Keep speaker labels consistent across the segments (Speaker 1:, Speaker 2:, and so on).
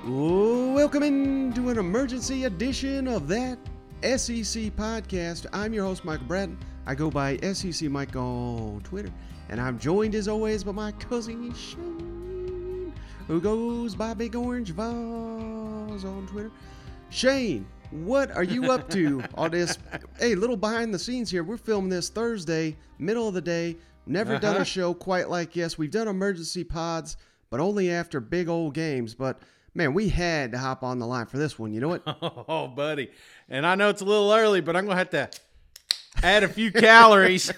Speaker 1: Welcome into an emergency edition of that SEC podcast. I'm your host, Michael Bratton. I go by SEC Mike on Twitter. And I'm joined as always by my cousin Shane, who goes by Big Orange Vaz on Twitter. Shane, what are you up to on this? Hey, little behind the scenes here. We're filming this Thursday, middle of the day. Never done a show quite like this. We've done emergency pods, but only after big old games. But man, we had to hop on the line for this one. You know what?
Speaker 2: Oh, buddy. And I know it's a little early, but I'm going to have to add a few calories.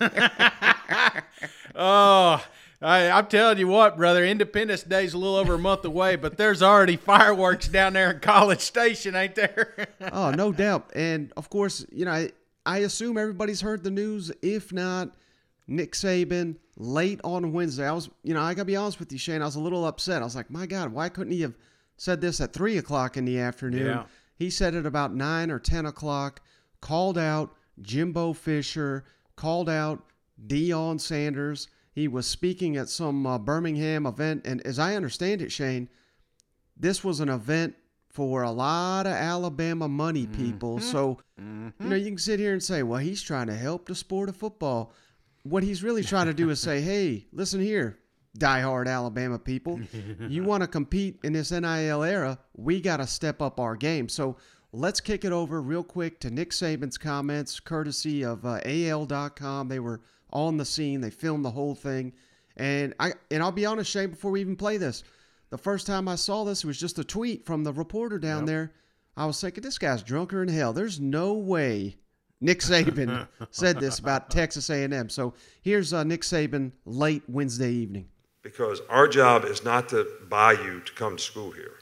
Speaker 2: I'm telling you what, brother, Independence Day's a little over a month away, but there's already fireworks down there in College Station, ain't there?
Speaker 1: Oh, no doubt. And, of course, you know, I assume everybody's heard the news. If not, Nick Saban late on Wednesday. I got to be honest with you, Shane, I was a little upset. I was like, my God, why couldn't he have said this at 3 o'clock in the afternoon?
Speaker 2: Yeah.
Speaker 1: He said it about 9 or 10 o'clock, called out Jimbo Fisher, called out Deion Sanders. He was speaking at some Birmingham event. And as I understand it, Shane, this was an event for a lot of Alabama money people. So, you know, you can sit here and say, well, he's trying to help the sport of football. What he's really trying to do is say, hey, listen here, diehard Alabama people. You want to compete in this NIL era, we got to step up our game. So let's kick it over real quick to Nick Saban's comments, courtesy of AL.com. They were on the scene. They filmed the whole thing. And I'll be honest, Shane, before we even play this, the first time I saw this, it was just a tweet from the reporter down there. I was thinking, this guy's drunker than hell. There's no way Nick Saban said this about Texas A&M. So here's Nick Saban late Wednesday evening.
Speaker 3: Because our job is not to buy you to come to school here.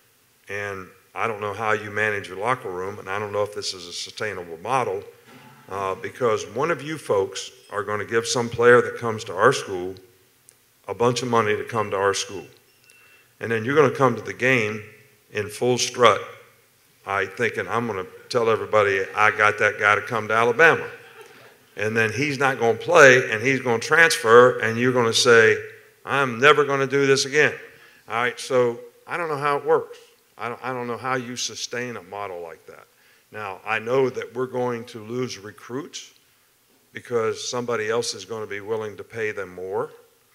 Speaker 3: And I don't know how you manage your locker room, and I don't know if this is a sustainable model, because one of you folks are going to give some player that comes to our school a bunch of money to come to our school. And then you're going to come to the game in full strut, thinking, I'm going to tell everybody I got that guy to come to Alabama. And then he's not going to play, and he's going to transfer, and you're going to say, I'm never going to do this again. All right, so I don't know how it works. I don't know how you sustain a model like that. Now, I know that we're going to lose recruits because somebody else is going to be willing to pay them more.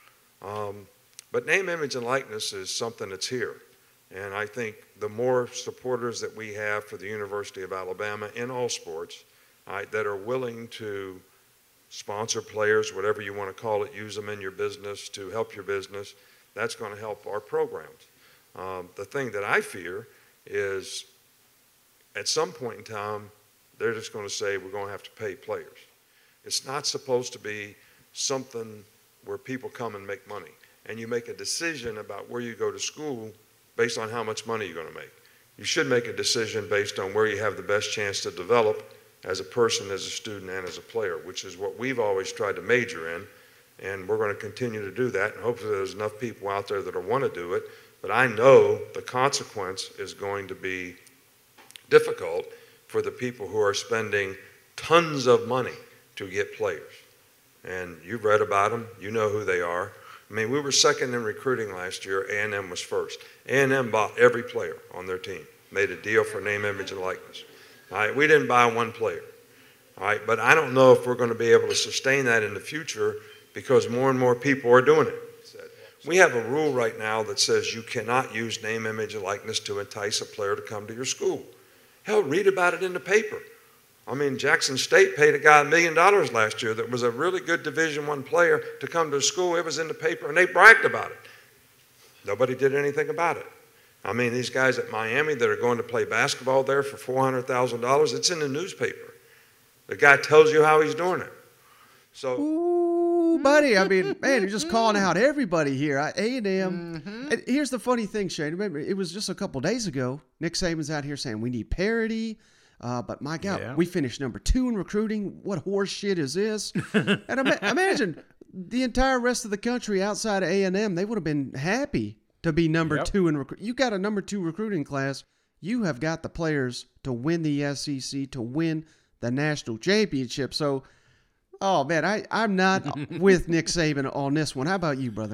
Speaker 3: But name, image, and likeness is something that's here. And I think the more supporters that we have for the University of Alabama in all sports, that are willing to sponsor players, whatever you want to call it, use them in your business to help your business, that's going to help our programs. The thing that I fear is at some point in time, they're just going to say we're going to have to pay players. It's not supposed to be something where people come and make money. And you make a decision about where you go to school based on how much money you're going to make. You should make a decision based on where you have the best chance to develop as a person, as a student, and as a player, which is what we've always tried to major in. And we're going to continue to do that. And hopefully there's enough people out there that want to do it. But I know the consequence is going to be difficult for the people who are spending tons of money to get players. And you've read about them. You know who they are. I mean, we were second in recruiting last year. A&M was first. A&M bought every player on their team, made a deal for name, image, and likeness. All right, we didn't buy one player. All right, but I don't know if we're going to be able to sustain that in the future because more and more people are doing it. We have a rule right now that says you cannot use name, image, and likeness to entice a player to come to your school. Hell, read about it in the paper. I mean, Jackson State paid a guy $1 million last year that was a really good Division I player to come to school. It was in the paper, and they bragged about it. Nobody did anything about it. I mean, these guys at Miami that are going to play basketball there for $400,000, it's in the newspaper. The guy tells you how he's doing it. So,
Speaker 1: ooh, buddy, I mean, man, you're just calling out everybody here. A&M. And here's the funny thing, Shane. Remember, it was just a couple days ago. Nick Saban's out here saying we need parity. But my God, we finished number 2 in recruiting. What horse shit is this? And imagine the entire rest of the country outside of A&M, they would have been happy to be number 2 in recruiting. You got a number 2 recruiting class. You have got the players to win the SEC, to win the national championship. So, oh man, I'm not with Nick Saban on this one. How about you, brother?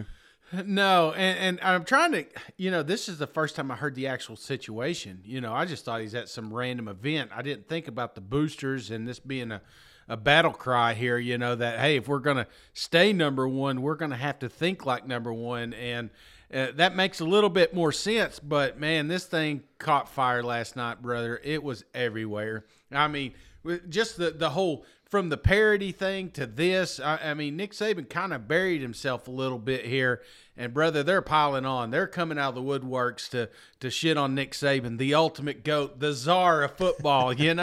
Speaker 2: No, and I'm trying to, this is the first time I heard the actual situation. I just thought he's at some random event. I didn't think about the boosters and this being a battle cry here, that, hey, if we're going to stay number one, we're going to have to think like number one. And that makes a little bit more sense. But, man, this thing caught fire last night, brother. It was everywhere. I mean, just the whole – from the parody thing to this, I mean, Nick Saban kind of buried himself a little bit here. And, brother, they're piling on. They're coming out of the woodworks to shit on Nick Saban, the ultimate GOAT, the czar of football,
Speaker 1: And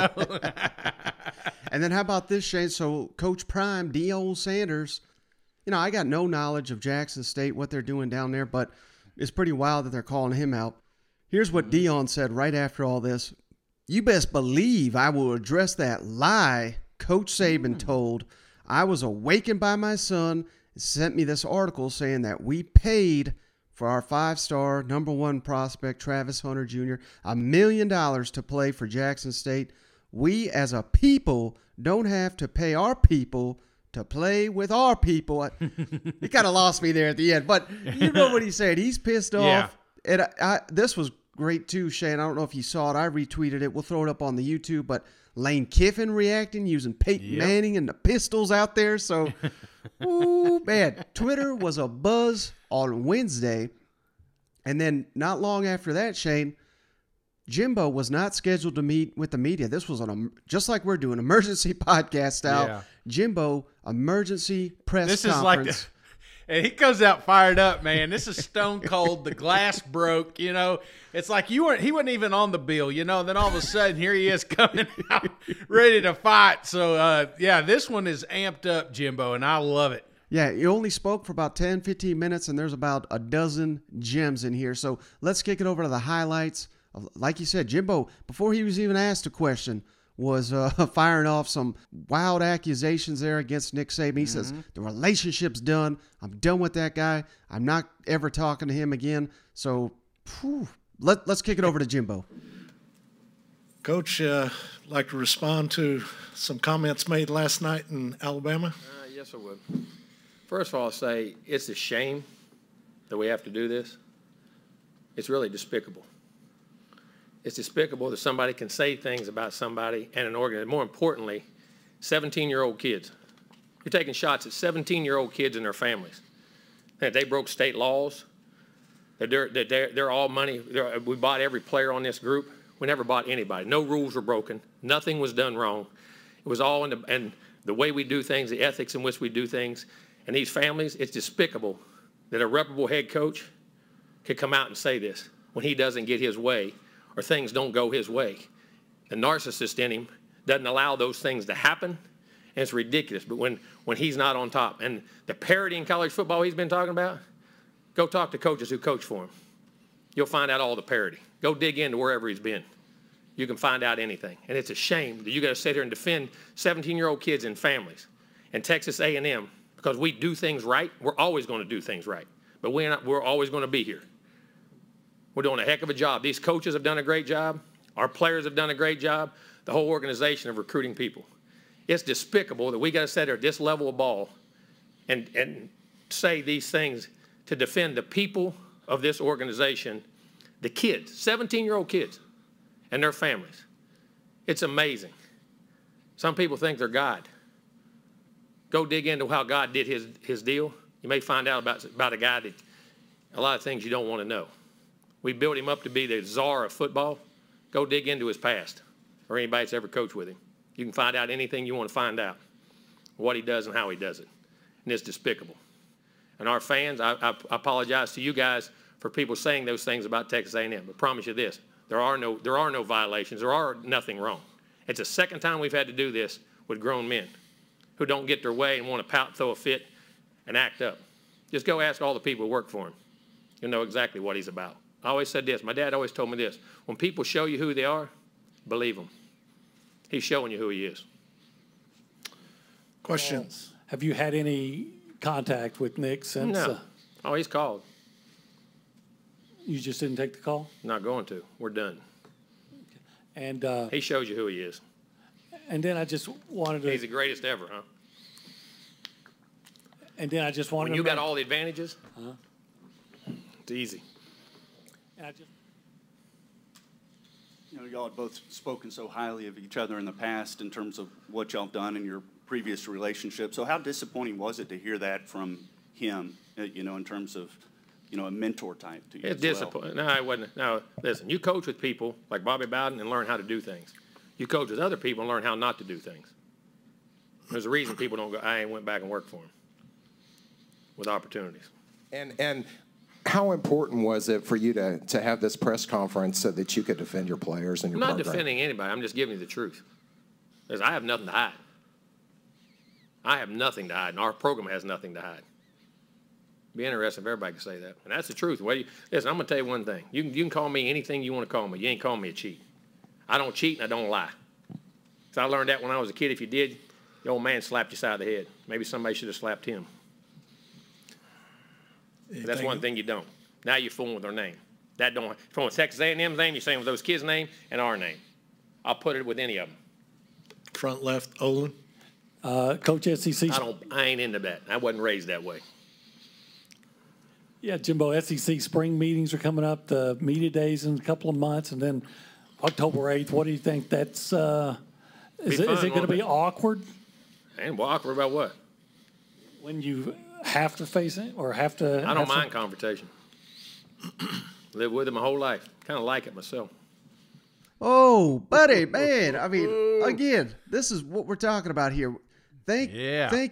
Speaker 1: then how about this, Shane? So Coach Prime, Deion Sanders, I got no knowledge of Jackson State, what they're doing down there, but it's pretty wild that they're calling him out. Here's what Deion said right after all this. "You best believe I will address that lie Coach Saban told. I was awakened by my son and sent me this article saying that we paid for our 5-star number 1 prospect, Travis Hunter Jr., $1 million to play for Jackson State. We as a people don't have to pay our people to play with our people." He kind of lost me there at the end, but you know what he said. He's pissed off. And this was great too, Shane. I don't know if you saw it. I retweeted it. We'll throw it up on the YouTube, but Lane Kiffin reacting, using Peyton Manning and the pistols out there. So, ooh, man, Twitter was a buzz on Wednesday. And then not long after that, Shane, Jimbo was not scheduled to meet with the media. This was just like we're doing, emergency podcast style.
Speaker 2: Yeah.
Speaker 1: Jimbo, emergency press conference.
Speaker 2: And he comes out fired up, man. This is stone cold. The glass broke, It's like he wasn't even on the bill, Then all of a sudden, here he is coming out ready to fight. So, this one is amped up, Jimbo, and I love it.
Speaker 1: Yeah, he only spoke for about 10, 15 minutes, and there's about a dozen gems in here. So let's kick it over to the highlights. Like you said, Jimbo, before he was even asked a question, was firing off some wild accusations there against Nick Saban. He says, the relationship's done. I'm done with that guy. I'm not ever talking to him again. So let's kick it over to Jimbo.
Speaker 4: Coach, like to respond to some comments made last night in Alabama?
Speaker 5: Yes, I would. First of all, I'll say it's a shame that we have to do this. It's really despicable. It's despicable that somebody can say things about somebody and an organization. More importantly, 17-year-old kids. You're taking shots at 17-year-old kids and their families. And they broke state laws. They're all money. We bought every player on this group. We never bought anybody. No rules were broken. Nothing was done wrong. It was all in the way we do things, the ethics in which we do things. And these families, it's despicable that a reputable head coach could come out and say this when he doesn't get his way or things don't go his way. The narcissist in him doesn't allow those things to happen, and it's ridiculous. But when he's not on top, and the parity in college football he's been talking about, go talk to coaches who coach for him. You'll find out all the parity. Go dig into wherever he's been. You can find out anything. And it's a shame that you got to sit here and defend 17-year-old kids and families. And Texas A&M, because we do things right, we're always going to do things right. But we're always going to be here. We're doing a heck of a job. These coaches have done a great job. Our players have done a great job. The whole organization of recruiting people. It's despicable that we got to sit here at this level of ball and say these things to defend the people of this organization, the kids, 17-year-old kids, and their families. It's amazing. Some people think they're God. Go dig into how God did his deal. You may find out about a guy that a lot of things you don't want to know. We built him up to be the czar of football. Go dig into his past or anybody that's ever coached with him. You can find out anything you want to find out, what he does and how he does it. And it's despicable. And our fans, I apologize to you guys for people saying those things about Texas A&M. But promise you this, there are no violations. There are nothing wrong. It's the second time we've had to do this with grown men who don't get their way and want to pout, throw a fit, and act up. Just go ask all the people who work for him. You'll know exactly what he's about. I always said this. My dad always told me this. When people show you who they are, believe them. He's showing you who he is.
Speaker 4: Questions?
Speaker 6: Have you had any contact with Nick since?
Speaker 5: No. Oh, he's called.
Speaker 6: You just didn't take the call?
Speaker 5: Not going to. We're done.
Speaker 6: And
Speaker 5: he shows you who he is.
Speaker 6: And then I just wanted to.
Speaker 5: He's the greatest ever, huh?
Speaker 6: And then I just wanted
Speaker 5: when you
Speaker 6: to.
Speaker 5: got all the advantages, It's easy.
Speaker 6: And I just,
Speaker 7: You know, y'all have both spoken so highly of each other in the past in terms of what y'all have done in your previous relationship. So how disappointing was it to hear that from him, you know, in terms of, you know, a mentor type to you
Speaker 5: It's
Speaker 7: as well?
Speaker 5: disappointing. No, it wasn't. No, listen, you coach with people like Bobby Bowden and learn how to do things. You coach with other people and learn how not to do things. There's a reason people don't go, I ain't went back and worked for him with opportunities.
Speaker 8: And how important was it for you to have this press conference so that you could defend your players and your
Speaker 5: I'm not
Speaker 8: program?
Speaker 5: defending anybody. I'm just giving you the truth. Because I have nothing to hide. I have nothing to hide, and our program has nothing to hide. Be interesting if everybody could say that. And that's the truth. Listen, I'm going to tell you one thing. You can call me anything you want to call me. You ain't calling me a cheat. I don't cheat and I don't lie. So I learned that when I was a kid. If you did, the old man slapped you side of the head. Maybe somebody should have slapped him. But that's one thing you don't. Now you're fooling with their name. That don't. From with Texas A&M's name, you're saying with those kids' name and our name. I'll put it with any of them.
Speaker 4: Front left, Olin.
Speaker 6: Coach SEC.
Speaker 5: I ain't into that. I wasn't raised that way.
Speaker 6: Yeah, Jimbo, SEC spring meetings are coming up, the media days in a couple of months, and then October 8th. What do you think that's is it going to be awkward
Speaker 5: And awkward about what?
Speaker 6: when you have to face it or have to?
Speaker 5: I don't mind confrontation. Lived with it my whole life. Kind of like it myself.
Speaker 1: Oh, buddy, man. I mean, again, this is what we're talking about here. Thank you, Nick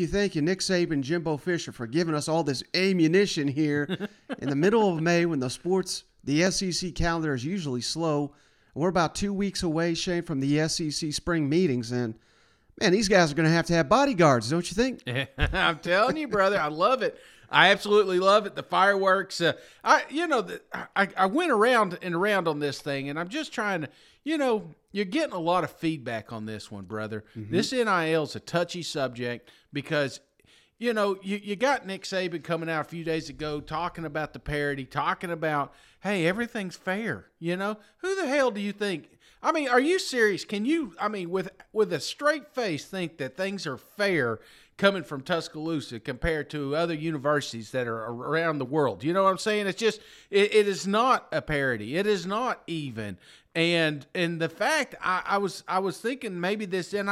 Speaker 1: Saban, Jimbo Fisher, for giving us all this ammunition here in the middle of May when the SEC calendar is usually slow. We're about 2 weeks away, Shane, from the SEC spring meetings, and man, these guys are going to have bodyguards, don't you think?
Speaker 2: I'm telling you, brother, I love it. I absolutely love it. The fireworks. I went around and around on this thing, and I'm just trying to, you're getting a lot of feedback on this one, brother. Mm-hmm. This NIL is a touchy subject because, you got Nick Saban coming out a few days ago talking about the parity, talking about, hey, everything's fair. Who the hell do you think? I mean, are you serious? Can you, with a straight face, think that things are fair coming from Tuscaloosa compared to other universities that are around the world? You know what I'm saying? It's just, it is not a parity. It is not even. And the fact, I was thinking maybe this NIL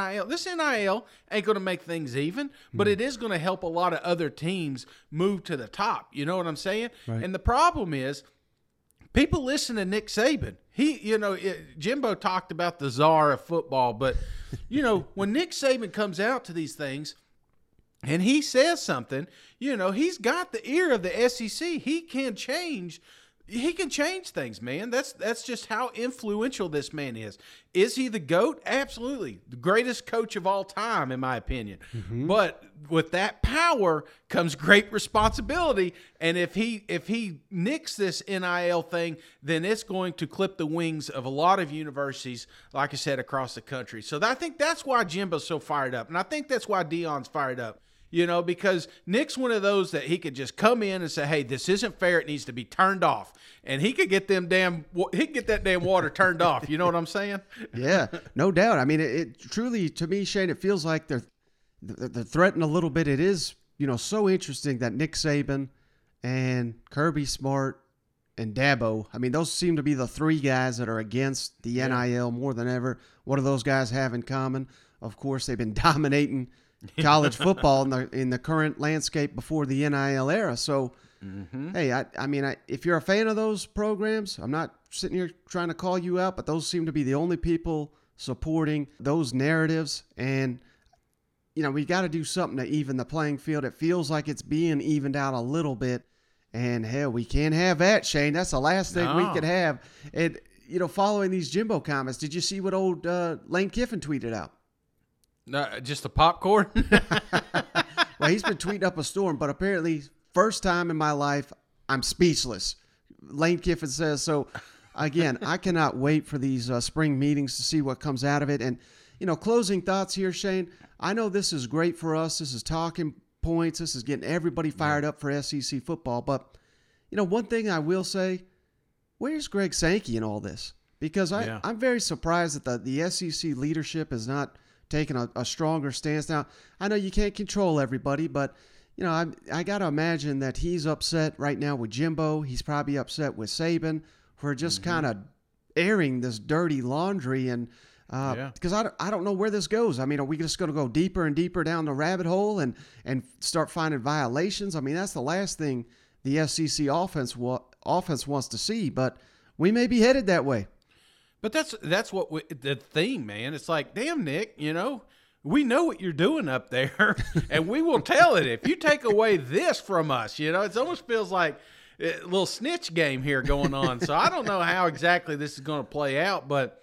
Speaker 2: ain't going to make things even, but it is going to help a lot of other teams move to the top. You know what I'm saying? Right. And the problem is, people listen to Nick Saban. Jimbo talked about the czar of football, but, when Nick Saban comes out to these things and he says something, he's got the ear of the SEC. He can change things, man. That's just how influential this man is. Is he the GOAT? Absolutely. The greatest coach of all time, in my opinion. Mm-hmm. But with that power comes great responsibility. And if he nicks this NIL thing, then it's going to clip the wings of a lot of universities, like I said, across the country. So I think that's why Jimbo's so fired up. And I think that's why Deion's fired up. Because Nick's one of those that he could just come in and say, hey, this isn't fair. It needs to be turned off. And he could get that damn water turned off. You know what I'm saying?
Speaker 1: Yeah, no doubt. I mean, it truly, to me, Shane, it feels like they're threatened a little bit. It is, so interesting that Nick Saban and Kirby Smart and Dabo, those seem to be the three guys that are against the NIL more than ever. What do those guys have in common? Of course, they've been dominating college football in the current landscape before the NIL era. So, hey, if you're a fan of those programs, I'm not sitting here trying to call you out, but those seem to be the only people supporting those narratives. And, we got to do something to even the playing field. It feels like it's being evened out a little bit. And, hell, we can't have that, Shane. That's the last thing we could have. And, following these Jimbo comments, did you see what old Lane Kiffin tweeted out?
Speaker 2: No, just the popcorn?
Speaker 1: Well, he's been tweeting up a storm, but apparently, first time in my life, I'm speechless. Lane Kiffin says. So, again, I cannot wait for these spring meetings to see what comes out of it. And, closing thoughts here, Shane. I know this is great for us. This is talking points. This is getting everybody fired up for SEC football. But, one thing I will say, where's Greg Sankey in all this? Because I'm very surprised that the SEC leadership is not taking a stronger stance. Now, I know you can't control everybody, but, I got to imagine that he's upset right now with Jimbo. He's probably upset with Saban for just kind of airing this dirty laundry. And because I don't know where this goes. I mean, are we just going to go deeper and deeper down the rabbit hole and start finding violations? I mean, that's the last thing the SEC offense wants to see. But we may be headed that way.
Speaker 2: But that's what the theme, man. It's like, damn, Nick, we know what you're doing up there, and we will tell it. If you take away this from us, it almost feels like a little snitch game here going on. So I don't know how exactly this is going to play out, but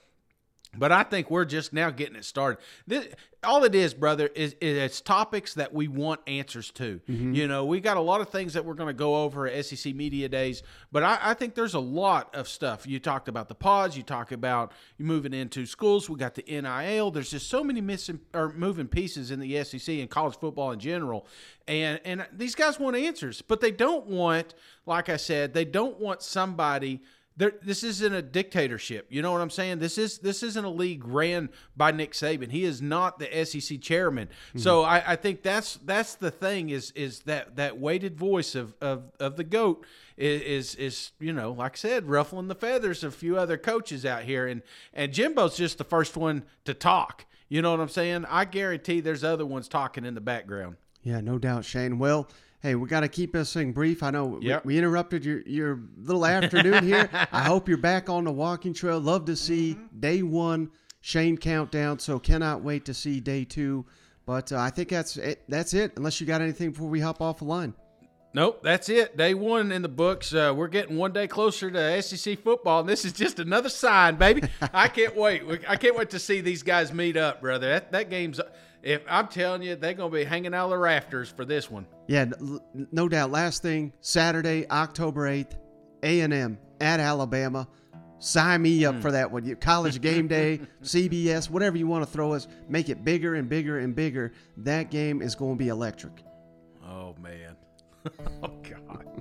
Speaker 2: I think we're just now getting it started. All it is, brother, is it's topics that we want answers to. Mm-hmm. We got a lot of things that we're going to go over at SEC Media Days, but I think there's a lot of stuff. You talked about the pods. You talk about you moving into schools. We got the NIL. There's just so many moving pieces in the SEC and college football in general, and these guys want answers, but they don't want, like I said, they don't want somebody. This isn't a dictatorship. You know what I'm saying? This isn't a league ran by Nick Saban. He is not the SEC chairman. Mm-hmm. So I think that's the thing is that weighted voice of the GOAT is like I said, ruffling the feathers of a few other coaches out here, and Jimbo's just the first one to talk. You know what I'm saying? I guarantee there's other ones talking in the background.
Speaker 1: Yeah, no doubt, Shane. Well, hey, we got to keep this thing brief. I know we interrupted your little afternoon here. I hope you're back on the walking trail. Love to see day one Shane countdown. So cannot wait to see day two. But I think that's it. Unless you got anything before we hop off the line.
Speaker 2: Nope, that's it. Day one in the books. We're getting one day closer to SEC football, and this is just another sign, baby. I can't wait. I can't wait to see these guys meet up, brother. That game's. If I'm telling you, they're going to be hanging out of the rafters for this one.
Speaker 1: Yeah, no doubt. Last thing, Saturday, October 8th, A&M at Alabama. Sign me up for that one. College game day, CBS, whatever you want to throw us. Make it bigger and bigger and bigger. That game is going to be electric.
Speaker 2: Oh, man. Oh, God.